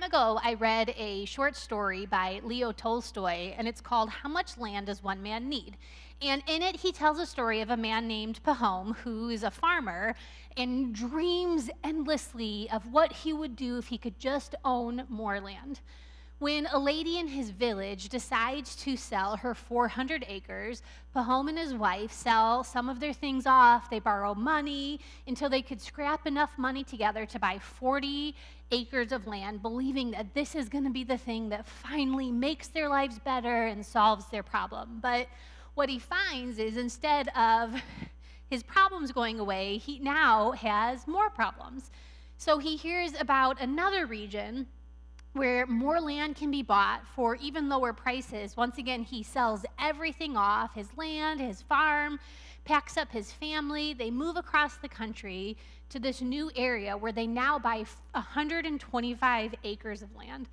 ago, I read a short story by Leo Tolstoy, and it's called How Much Land Does One Man Need? And in it, he tells a story of a man named Pahom, who is a farmer and dreams endlessly of what he would do if he could just own more land. When a lady in his village decides to sell her 400 acres, Pahom and his wife sell some of their things off. They borrow money until they could scrap enough money together to buy 40 acres of land, believing that this is going to be the thing that finally makes their lives better and solves their problem. But what he finds is instead of his problems going away, he now has more problems. So he hears about another region where more land can be bought for even lower prices. Once again, he sells everything off, his land, his farm, packs up his family. They move across the country to this new area where they now buy 125 acres of land.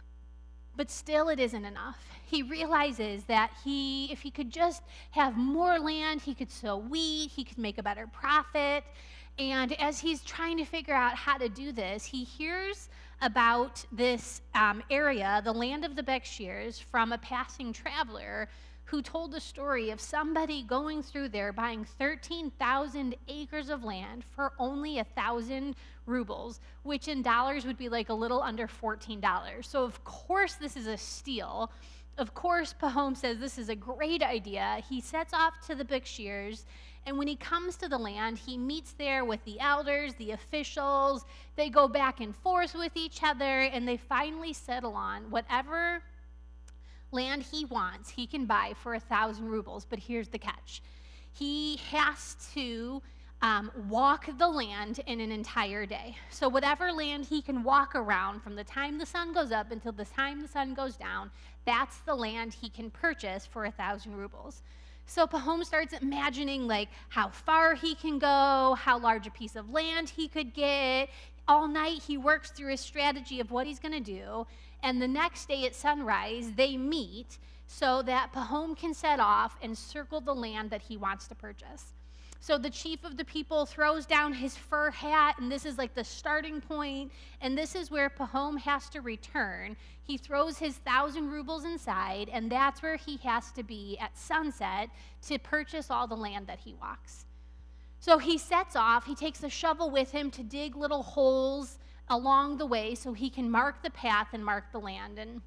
But still, it isn't enough. He realizes that if he could just have more land, he could sow wheat, he could make a better profit. And as he's trying to figure out how to do this, he hears about this area, the land of the Berkshires, from a passing traveler who told the story of somebody going through there buying 13,000 acres of land for only 1,000 rubles, which in dollars would be like a little under $14. So of course this is a steal. Of course Pahom says this is a great idea. He sets off to the Berkshires, and when he comes to the land, he meets there with the elders, the officials. They go back and forth with each other, and they finally settle on whatever land he wants, he can buy for 1,000 rubles. But here's the catch. He has to walk the land in an entire day. So whatever land he can walk around from the time the sun goes up until the time the sun goes down, that's the land he can purchase for 1,000 rubles. So Pahom starts imagining like how far he can go, how large a piece of land he could get. All night he works through his strategy of what he's going to do. And the next day at sunrise, they meet so that Pahom can set off and circle the land that he wants to purchase. So the chief of the people throws down his fur hat, and this is like the starting point, and this is where Pahom has to return. He throws his 1,000 rubles inside, and that's where he has to be at sunset to purchase all the land that he walks. So he sets off. He takes a shovel with him to dig little holes along the way so he can mark the path and mark the land. And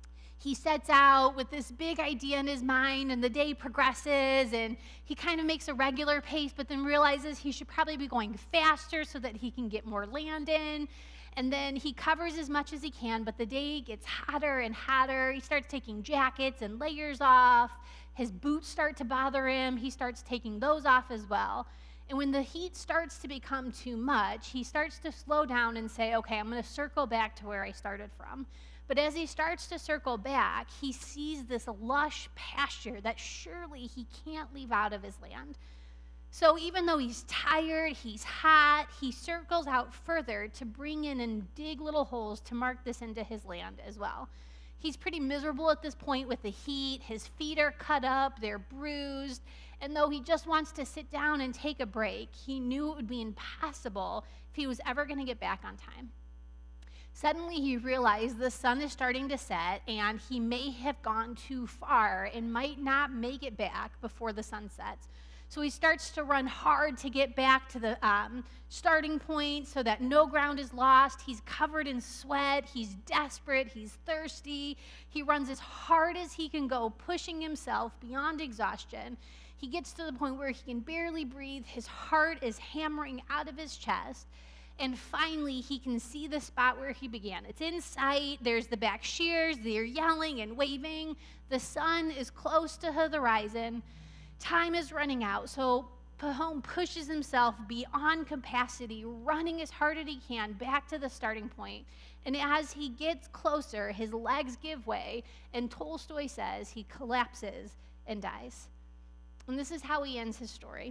he sets out with this big idea in his mind, and the day progresses, and he kind of makes a regular pace, but then realizes he should probably be going faster so that he can get more land in. And then he covers as much as he can, but the day gets hotter and hotter. He starts taking jackets and layers off. His boots start to bother him. He starts taking those off as well. And when the heat starts to become too much, he starts to slow down and say, okay, I'm going to circle back to where I started from. But as he starts to circle back, he sees this lush pasture that surely he can't leave out of his land. So even though he's tired, he's hot, he circles out further to bring in and dig little holes to mark this into his land as well. He's pretty miserable at this point with the heat. His feet are cut up, they're bruised. And though he just wants to sit down and take a break, he knew it would be impossible if he was ever going to get back on time. Suddenly he realized the sun is starting to set, and he may have gone too far and might not make it back before the sun sets. So he starts to run hard to get back to the starting point so that no ground is lost. He's covered in sweat. He's desperate. He's thirsty. He runs as hard as he can go, pushing himself beyond exhaustion. He gets to the point where he can barely breathe. His heart is hammering out of his chest. And finally, he can see the spot where he began. It's in sight. There's the Berkshires. They're yelling and waving. The sun is close to the horizon. Time is running out. So Pahom pushes himself beyond capacity, running as hard as he can back to the starting point. And as he gets closer, his legs give way. And Tolstoy says he collapses and dies. And this is how he ends his story.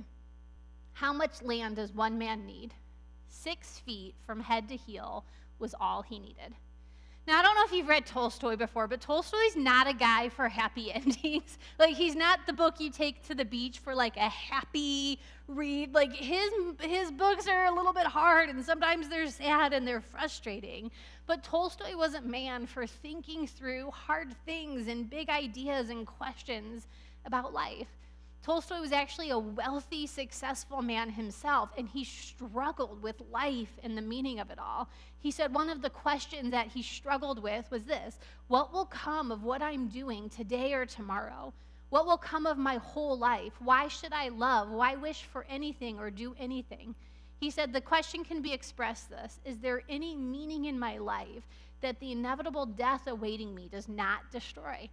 How much land does one man need? 6 feet from head to heel was all he needed. Now, I don't know if you've read Tolstoy before, but Tolstoy's not a guy for happy endings. Like, he's not the book you take to the beach for, like, a happy read. Like, his books are a little bit hard, and sometimes they're sad and they're frustrating. But Tolstoy was a man for thinking through hard things and big ideas and questions about life. Tolstoy was actually a wealthy, successful man himself, and he struggled with life and the meaning of it all. He said one of the questions that he struggled with was this: what will come of what I'm doing today or tomorrow? What will come of my whole life? Why should I love? Why wish for anything or do anything? He said the question can be expressed this: is there any meaning in my life that the inevitable death awaiting me does not destroy?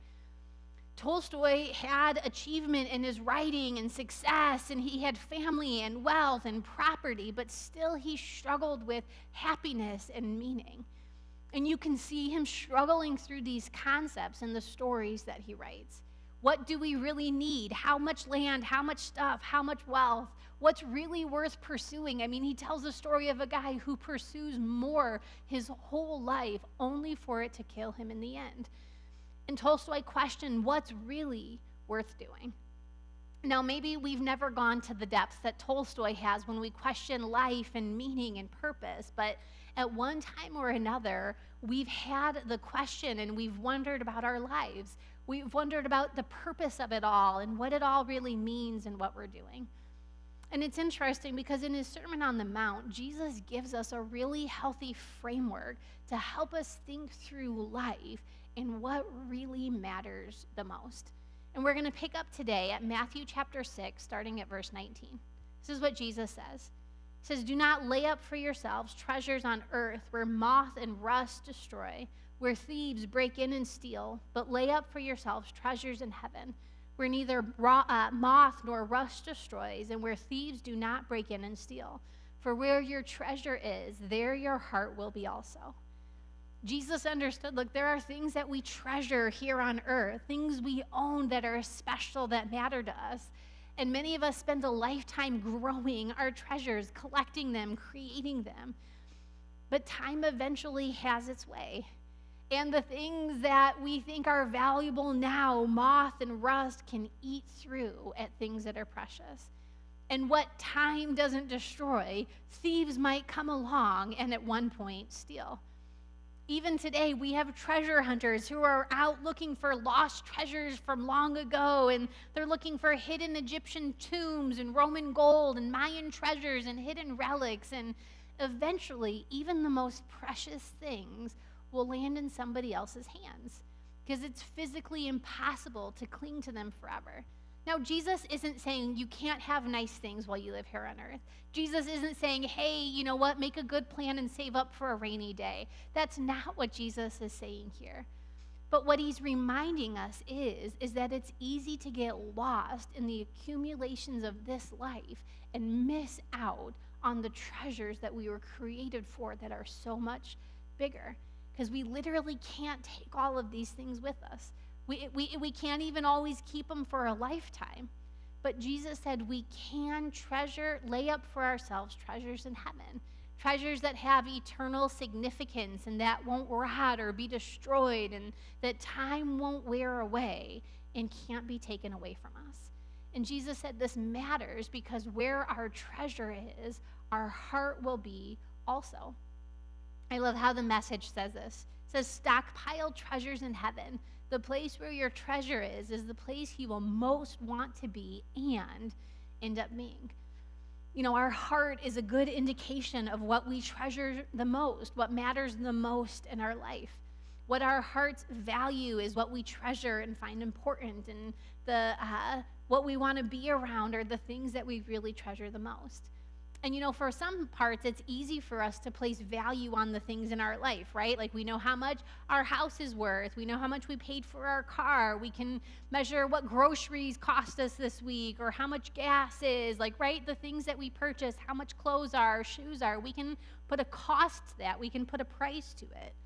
Tolstoy had achievement in his writing and success, and he had family and wealth and property, but still he struggled with happiness and meaning. And you can see him struggling through these concepts in the stories that he writes. What do we really need? How much land? How much stuff? How much wealth? What's really worth pursuing? I mean, he tells the story of a guy who pursues more his whole life only for it to kill him in the end. And Tolstoy questioned what's really worth doing. Now, maybe we've never gone to the depths that Tolstoy has when we question life and meaning and purpose, but at one time or another, we've had the question and we've wondered about our lives. We've wondered about the purpose of it all and what it all really means and what we're doing. And it's interesting because in his Sermon on the Mount, Jesus gives us a really healthy framework to help us think through life and what really matters the most. And we're going to pick up today at Matthew chapter 6, starting at verse 19. This is what Jesus says. He says, "Do not lay up for yourselves treasures on earth where moth and rust destroy, where thieves break in and steal, but lay up for yourselves treasures in heaven, where neither moth nor rust destroys, and where thieves do not break in and steal. For where your treasure is, there your heart will be also." Jesus understood, look, there are things that we treasure here on earth, things we own that are special, that matter to us. And many of us spend a lifetime growing our treasures, collecting them, creating them. But time eventually has its way. And the things that we think are valuable now, moth and rust can eat through at things that are precious. And what time doesn't destroy, thieves might come along and at one point steal. Even today, we have treasure hunters who are out looking for lost treasures from long ago, and they're looking for hidden Egyptian tombs and Roman gold and Mayan treasures and hidden relics, and eventually, even the most precious things will land in somebody else's hands because it's physically impossible to cling to them forever. Now, Jesus isn't saying you can't have nice things while you live here on earth. Jesus isn't saying, hey, you know what, make a good plan and save up for a rainy day. That's not what Jesus is saying here. But what he's reminding us is that it's easy to get lost in the accumulations of this life and miss out on the treasures that we were created for that are so much bigger. Because we literally can't take all of these things with us. We can't even always keep them for a lifetime. But Jesus said we can lay up for ourselves treasures in heaven, treasures that have eternal significance and that won't rot or be destroyed and that time won't wear away and can't be taken away from us. And Jesus said this matters because where our treasure is, our heart will be also. I love how the Message says this. It says, stockpile treasures in heaven. The place where your treasure is the place you will most want to be and end up being. You know, our heart is a good indication of what we treasure the most, what matters the most in our life. What our hearts value is what we treasure and find important, and what we want to be around are the things that we really treasure the most. And you know, for some parts, it's easy for us to place value on the things in our life, right? Like we know how much our house is worth. We know how much we paid for our car. We can measure what groceries cost us this week or how much gas is, like, right? The things that we purchase, how much clothes are, shoes are. We can put a cost to that. We can put a price to it.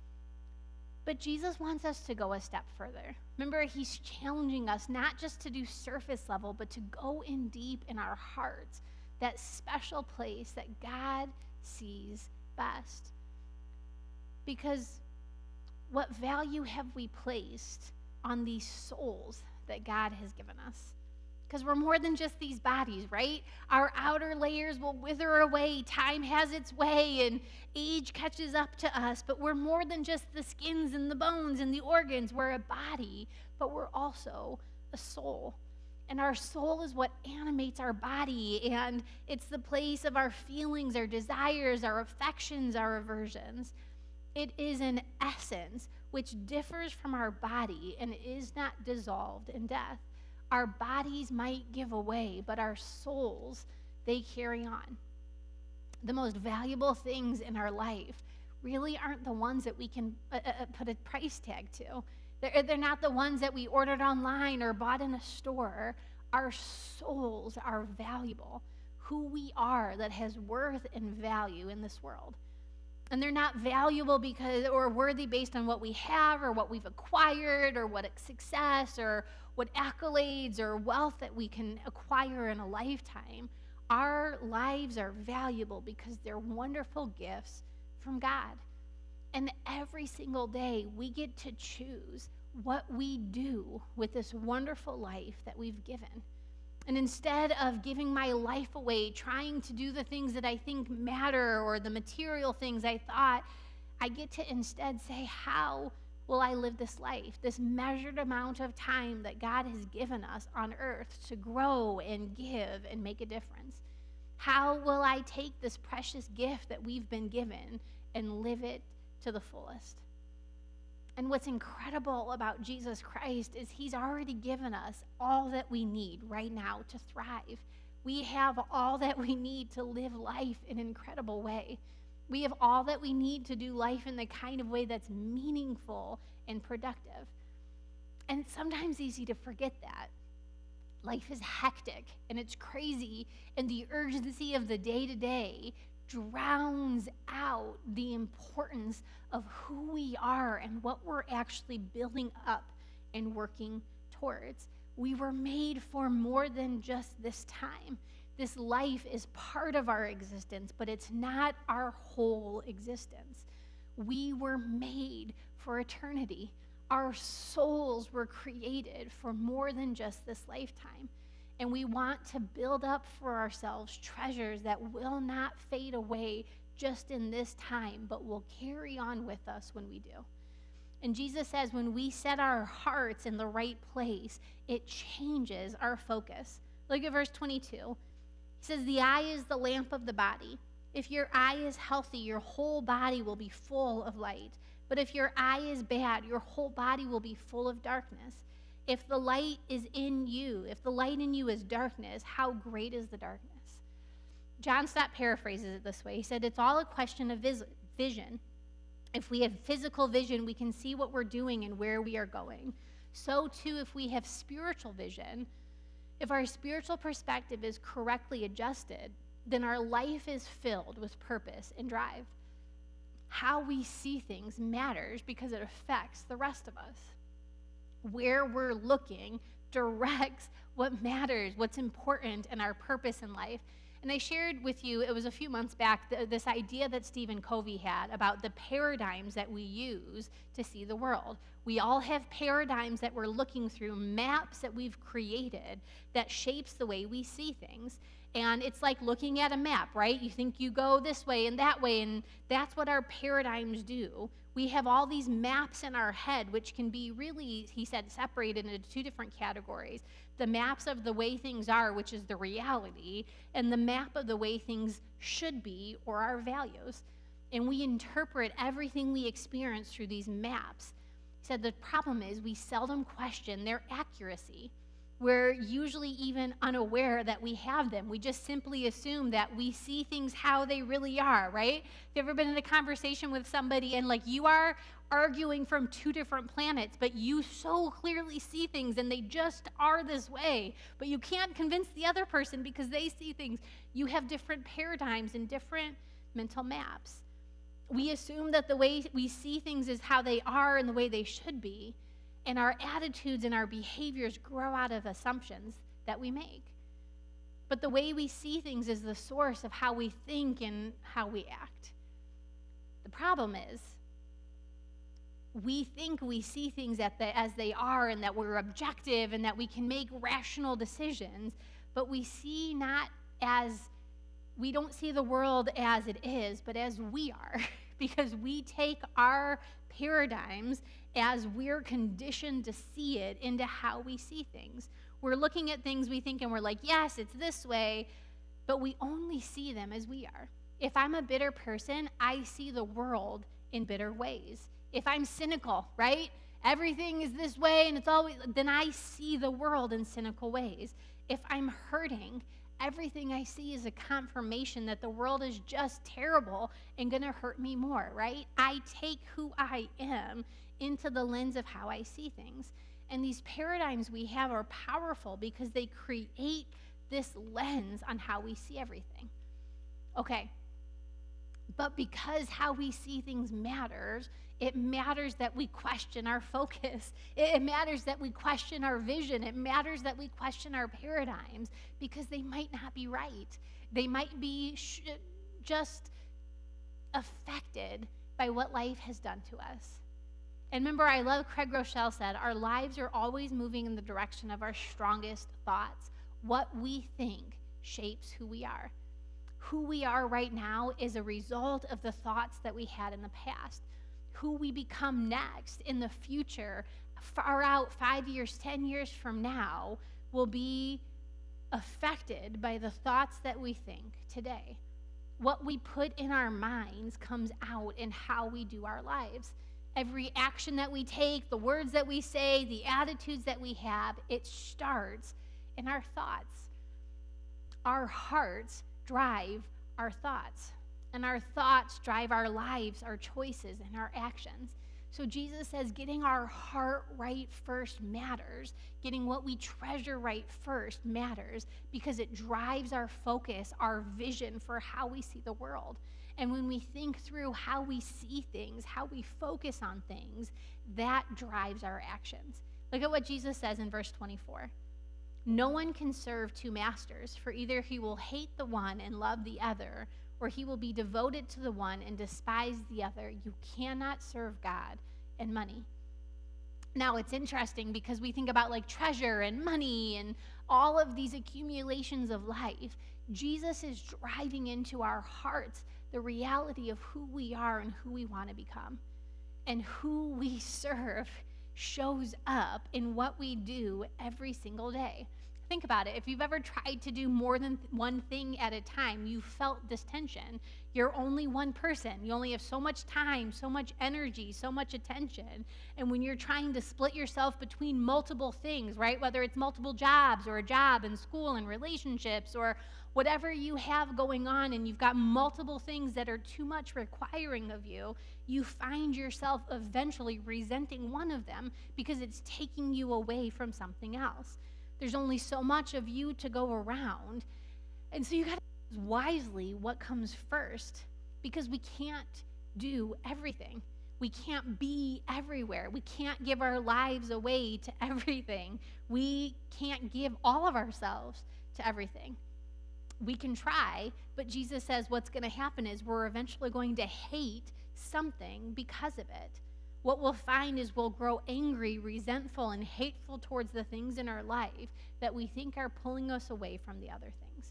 But Jesus wants us to go a step further. Remember, he's challenging us not just to do surface level, but to go in deep in our hearts. That special place that God sees best. Because what value have we placed on these souls that God has given us? Because we're more than just these bodies, right? Our outer layers will wither away. Time has its way and age catches up to us. But we're more than just the skins and the bones and the organs. We're a body, but we're also a soul. And our soul is what animates our body. And it's the place of our feelings, our desires, our affections, our aversions. It is an essence which differs from our body and is not dissolved in death. Our bodies might give away, but our souls, they carry on. The most valuable things in our life really aren't the ones that we can put a price tag to. They're not the ones that we ordered online or bought in a store. Our souls are valuable. Who we are that has worth and value in this world. And they're not valuable because or worthy based on what we have or what we've acquired or what success or what accolades or wealth that we can acquire in a lifetime. Our lives are valuable because they're wonderful gifts from God. And every single day we get to choose what we do with this wonderful life that we've given. And instead of giving my life away, trying to do the things that I think matter or the material things I thought, I get to instead say, how will I live this life, this measured amount of time that God has given us on earth to grow and give and make a difference? How will I take this precious gift that we've been given and live it to the fullest? And what's incredible about Jesus Christ is he's already given us all that we need right now to thrive. We have all that we need to live life in an incredible way. We have all that we need to do life in the kind of way that's meaningful and productive. And it's sometimes easy to forget that. Life is hectic and it's crazy, and the urgency of the day-to-day drowns out the importance of who we are and what we're actually building up and working towards. We were made for more than just this time. This life is part of our existence, but it's not our whole existence. We were made for eternity. Our souls were created for more than just this lifetime. And we want to build up for ourselves treasures that will not fade away just in this time, but will carry on with us when we do. And Jesus says when we set our hearts in the right place, it changes our focus. Look at verse 22. He says, the eye is the lamp of the body. If your eye is healthy, your whole body will be full of light. But if your eye is bad, your whole body will be full of darkness. If the light is in you, if the light in you is darkness, how great is the darkness? John Stott paraphrases it this way. He said, it's all a question of vision. If we have physical vision, we can see what we're doing and where we are going. So too, if we have spiritual vision, if our spiritual perspective is correctly adjusted, then our life is filled with purpose and drive. How we see things matters because it affects the rest of us. Where we're looking directs what matters, what's important, and our purpose in life. And I shared with you, it was a few months back, this idea that Stephen Covey had about the paradigms that we use to see the world. We all have paradigms that we're looking through, maps that we've created that shapes the way we see things. And it's like looking at a map, right? You think you go this way and that's what our paradigms do. We have all these maps in our head, which can be really, he said, separated into two different categories. The maps of the way things are, which is the reality, and the map of the way things should be, or our values. And we interpret everything we experience through these maps. He said the problem is we seldom question their accuracy. We're usually even unaware that we have them. We just simply assume that we see things how they really are, right? Have you ever been in a conversation with somebody and like you are arguing from two different planets, but you so clearly see things and they just are this way, but you can't convince the other person because they see things. You have different paradigms and different mental maps. We assume that the way we see things is how they are and the way they should be. And our attitudes and our behaviors grow out of assumptions that we make. But the way we see things is the source of how we think and how we act. The problem is, we think we see things as they are, and that we're objective, and that we can make rational decisions, but we don't see the world as it is, but as we are, because we take our paradigms as we're conditioned to see it into how we see things. We're looking at things we think and we're like, yes, it's this way, but we only see them as we are. If I'm a bitter person, I see the world in bitter ways. If I'm cynical, right? Everything is this way and it's always, then I see the world in cynical ways. If I'm hurting, everything I see is a confirmation that the world is just terrible and going to hurt me more, right? I take who I am into the lens of how I see things. And these paradigms we have are powerful because they create this lens on how we see everything. Okay, but because how we see things matters, it matters that we question our focus. It matters that we question our vision. It matters that we question our paradigms, because they might not be right. They might be just affected by what life has done to us. And remember, I love Craig Rochelle said, our lives are always moving in the direction of our strongest thoughts. What we think shapes who we are. Who we are right now is a result of the thoughts that we had in the past. Who we become next in the future, far out, 5 years, 10 years from now, will be affected by the thoughts that we think today. What we put in our minds comes out in how we do our lives. Every action that we take, the words that we say, the attitudes that we have, it starts in our thoughts. Our hearts drive our thoughts, and our thoughts drive our lives, our choices, and our actions. So Jesus says getting our heart right first matters. Getting what we treasure right first matters, because it drives our focus, our vision for how we see the world. And when we think through how we see things, how we focus on things, that drives our actions. Look at what Jesus says in verse 24. No one can serve two masters, for either he will hate the one and love the other, or he will be devoted to the one and despise the other. You cannot serve God and money. Now, it's interesting because we think about like treasure and money and all of these accumulations of life. Jesus is driving into our hearts the reality of who we are and who we want to become. And who we serve shows up in what we do every single day. Think about it. If you've ever tried to do more than one thing at a time, you felt this tension. You're only one person. You only have so much time, so much energy, so much attention. And when you're trying to split yourself between multiple things, right? Whether it's multiple jobs or a job and school and relationships or whatever you have going on, and you've got multiple things that are too much requiring of you, you find yourself eventually resenting one of them because it's taking you away from something else. There's only so much of you to go around. And so you got to choose wisely what comes first, because we can't do everything. We can't be everywhere. We can't give our lives away to everything. We can't give all of ourselves to everything. We can try, but Jesus says what's going to happen is we're eventually going to hate something because of it. What we'll find is we'll grow angry, resentful, and hateful towards the things in our life that we think are pulling us away from the other things.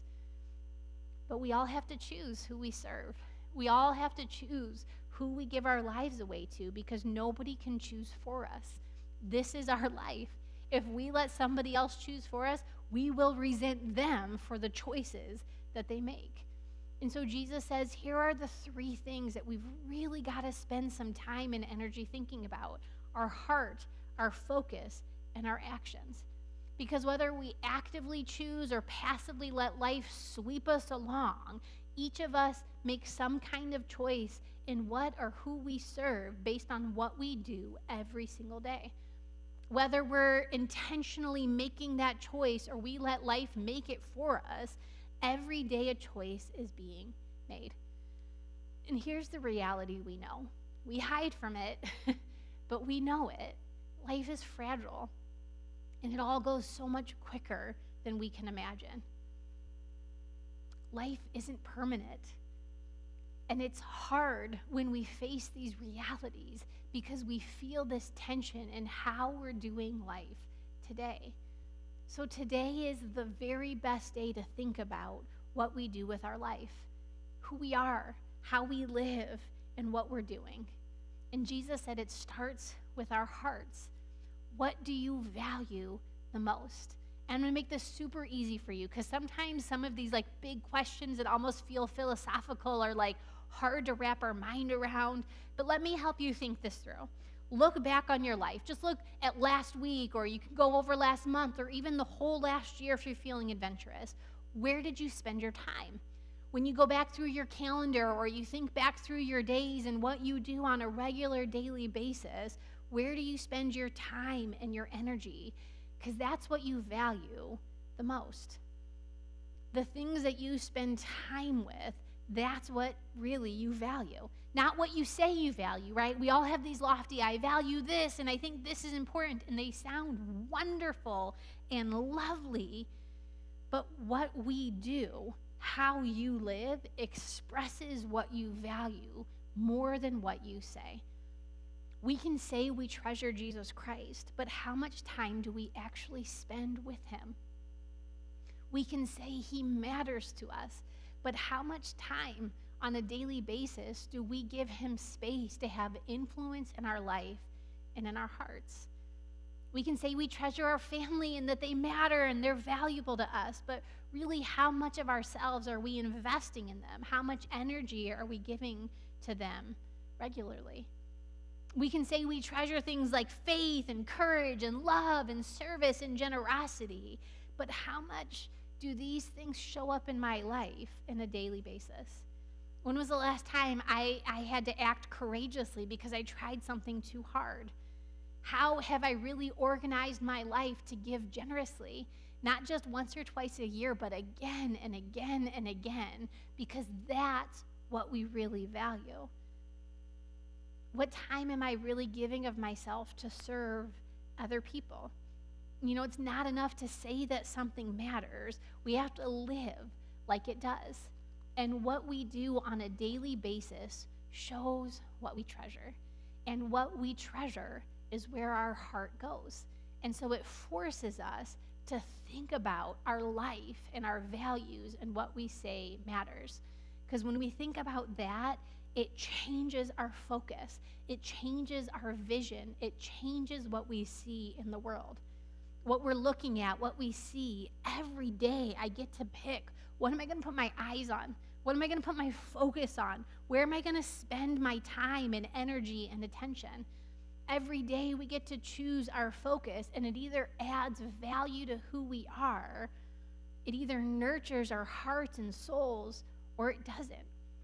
But we all have to choose who we serve. We all have to choose who we give our lives away to, because nobody can choose for us. This is our life. If we let somebody else choose for us, we will resent them for the choices that they make. And so Jesus says, here are the three things that we've really got to spend some time and energy thinking about: our heart, our focus, and our actions. Because whether we actively choose or passively let life sweep us along, each of us makes some kind of choice in what or who we serve based on what we do every single day. Whether we're intentionally making that choice or we let life make it for us, every day a choice is being made. And here's the reality we know. We hide from it, but we know it. Life is fragile, and it all goes so much quicker than we can imagine. Life isn't permanent. And it's hard when we face these realities because we feel this tension in how we're doing life today. So today is the very best day to think about what we do with our life, who we are, how we live, and what we're doing. And Jesus said it starts with our hearts. What do you value the most? And I'm going to make this super easy for you because sometimes some of these big questions that almost feel philosophical are hard to wrap our mind around. But let me help you think this through. Look back on your life. Just look at last week, or you can go over last month, or even the whole last year if you're feeling adventurous. Where did you spend your time? When you go back through your calendar, or you think back through your days and what you do on a regular daily basis, where do you spend your time and your energy? Because that's what you value the most. The things that you spend time with, that's what really you value. Not what you say you value, right? We all have these lofty, I value this, and I think this is important, and they sound wonderful and lovely, but what we do, how you live, expresses what you value more than what you say. We can say we treasure Jesus Christ, but how much time do we actually spend with him? We can say he matters to us, but how much time on a daily basis do we give him space to have influence in our life and in our hearts? We can say we treasure our family and that they matter and they're valuable to us, but really how much of ourselves are we investing in them? How much energy are we giving to them regularly? We can say we treasure things like faith and courage and love and service and generosity, but how much do these things show up in my life on a daily basis? When was the last time I had to act courageously because I tried something too hard? How have I really organized my life to give generously, not just once or twice a year, but again and again and again, because that's what we really value? What time am I really giving of myself to serve other people? You know, it's not enough to say that something matters. We have to live like it does. And what we do on a daily basis shows what we treasure. And what we treasure is where our heart goes. And so it forces us to think about our life and our values and what we say matters. Because when we think about that, it changes our focus. It changes our vision. It changes what we see in the world. What we're looking at, what we see every day, I get to pick. What am I going to put my eyes on? What am I going to put my focus on? Where am I going to spend my time and energy and attention? Every day we get to choose our focus, and it either adds value to who we are, it either nurtures our hearts and souls, or it doesn't.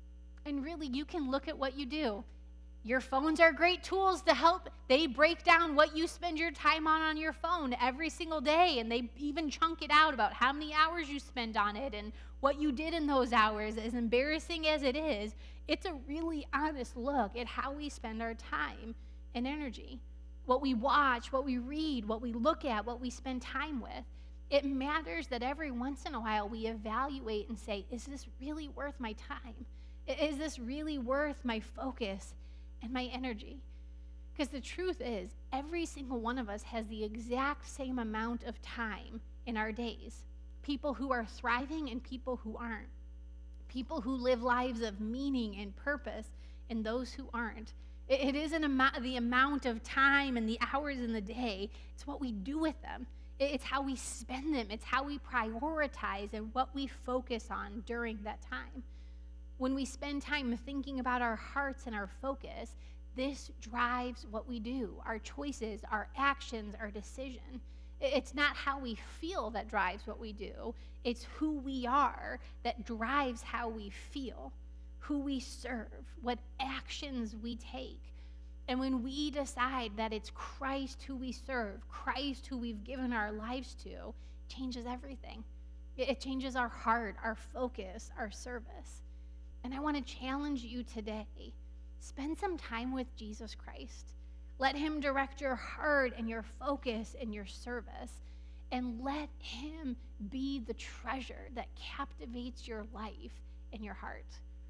And really, you can look at what you do. Your phones are great tools to help. They break down what you spend your time on your phone every single day, and they even chunk it out about how many hours you spend on it and what you did in those hours. As embarrassing as it is, it's a really honest look at how we spend our time and energy. What we watch, what we read, what we look at, what we spend time with. It matters that every once in a while we evaluate and say, is this really worth my time? Is this really worth my focus and my energy? Because the truth is, every single one of us has the exact same amount of time in our days. People who are thriving and people who aren't. People who live lives of meaning and purpose and those who aren't. It isn't the amount of time and the hours in the day. It's what we do with them. It's how we spend them. It's how we prioritize and what we focus on during that time. When we spend time thinking about our hearts and our focus, this drives what we do, our choices, our actions, our decision. It's not how we feel that drives what we do. It's who we are that drives how we feel, who we serve, what actions we take. And when we decide that it's Christ who we serve, Christ who we've given our lives to, it changes everything. It changes our heart, our focus, our service. And I want to challenge you today. Spend some time with Jesus Christ. Let him direct your heart and your focus and your service. And let him be the treasure that captivates your life and your heart.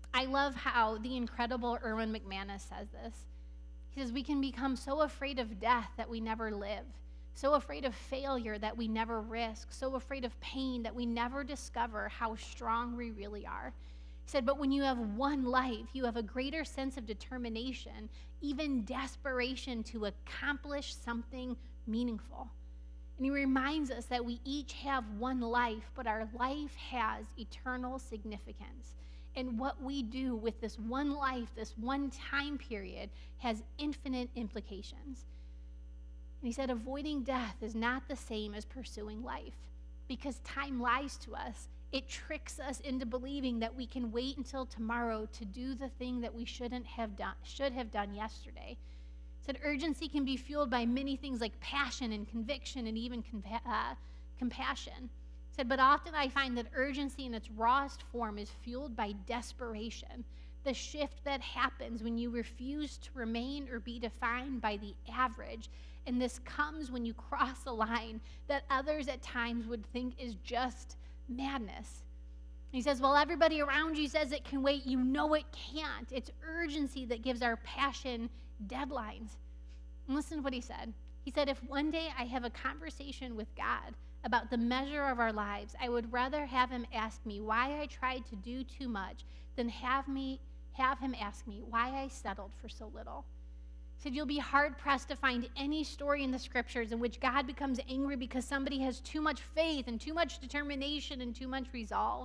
I love how the incredible Erwin McManus says this. He says, we can become so afraid of death that we never live, so afraid of failure that we never risk, so afraid of pain that we never discover how strong we really are. He said, but when you have one life, you have a greater sense of determination, even desperation to accomplish something meaningful. And he reminds us that we each have one life, but our life has eternal significance. And what we do with this one life, this one time period, has infinite implications. And he said, avoiding death is not the same as pursuing life, because time lies to us. It tricks us into believing that we can wait until tomorrow to do the thing that we should have done yesterday. He said, urgency can be fueled by many things like passion and conviction and even compassion. He said, but often I find that urgency in its rawest form is fueled by desperation, the shift that happens when you refuse to remain or be defined by the average. And this comes when you cross a line that others at times would think is just madness. He says, while everybody around you says it can wait, you know it can't. It's urgency that gives our passion deadlines. And listen to what he said. He said, if one day I have a conversation with God about the measure of our lives, I would rather have him ask me why I tried to do too much than have him ask me why I settled for so little. He said, you'll be hard-pressed to find any story in the scriptures in which God becomes angry because somebody has too much faith and too much determination and too much resolve.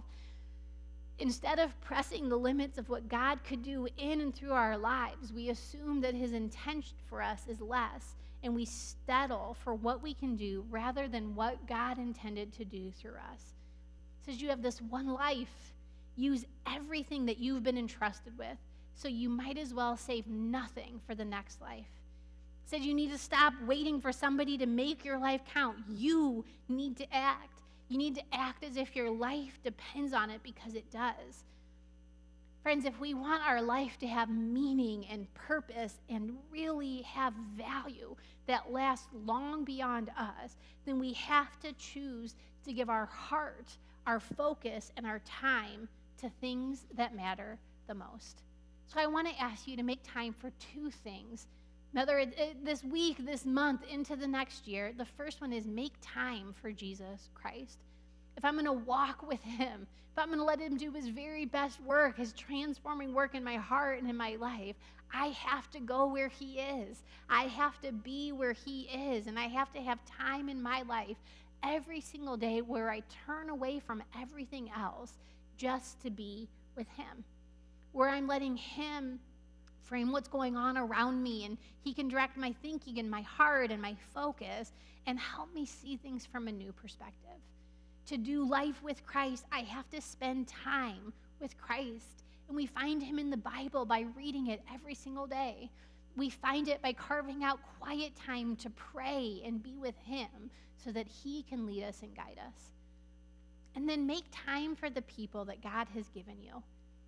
Instead of pressing the limits of what God could do in and through our lives, we assume that his intention for us is less, and we settle for what we can do rather than what God intended to do through us. He says, you have this one life. Use everything that you've been entrusted with, so you might as well save nothing for the next life. He said, you need to stop waiting for somebody to make your life count. You need to act. You need to act as if your life depends on it, because it does. Friends, if we want our life to have meaning and purpose and really have value that lasts long beyond us, then we have to choose to give our heart, our focus, and our time to things that matter the most. So I want to ask you to make time for two things. Whether this week, this month, into the next year, the first one is make time for Jesus Christ. If I'm going to walk with him, if I'm going to let him do his very best work, his transforming work in my heart and in my life, I have to go where he is. I have to be where he is, and I have to have time in my life every single day where I turn away from everything else just to be with him, where I'm letting him frame what's going on around me, and he can direct my thinking and my heart and my focus and help me see things from a new perspective. To do life with Christ, I have to spend time with Christ, and we find him in the Bible by reading it every single day. We find it by carving out quiet time to pray and be with him so that he can lead us and guide us. And then make time for the people that God has given you.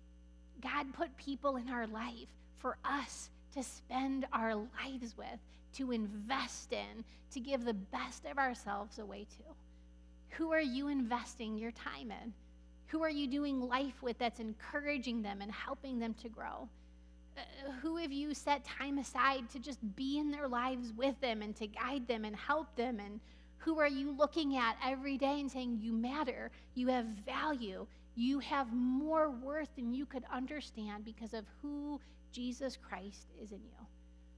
God put people in our life for us to spend our lives with, to invest in, to give the best of ourselves away to. Who are you investing your time in? Who are you doing life with that's encouraging them and helping them to grow? Who have you set time aside to just be in their lives with them and to guide them and help them? And who are you looking at every day and saying, you matter, you have value, you have more worth than you could understand because of who Jesus Christ is in you?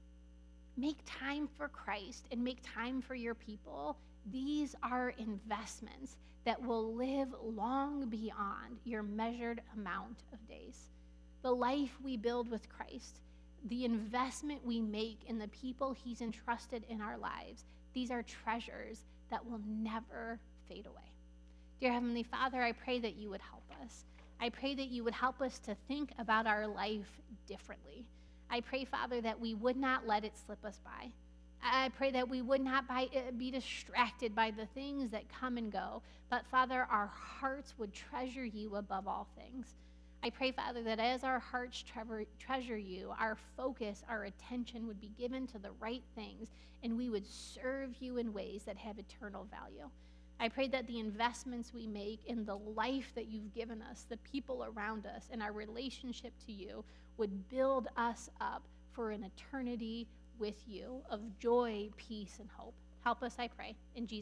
Make time for Christ and make time for your people. These are investments that will live long beyond your measured amount of days. The life we build with Christ, the investment we make in the people he's entrusted in our lives, these are treasures that will never fade away. Dear Heavenly Father, I pray that you would help us. I pray that you would help us to think about our life differently. I pray, Father, that we would not let it slip us by. I pray that we would not be distracted by the things that come and go, but, Father, our hearts would treasure you above all things. I pray, Father, that as our hearts treasure you, our focus, our attention would be given to the right things, and we would serve you in ways that have eternal value. I pray that the investments we make in the life that you've given us, the people around us, and our relationship to you would build us up for an eternity with you of joy, peace, and hope. Help us, I pray, in Jesus'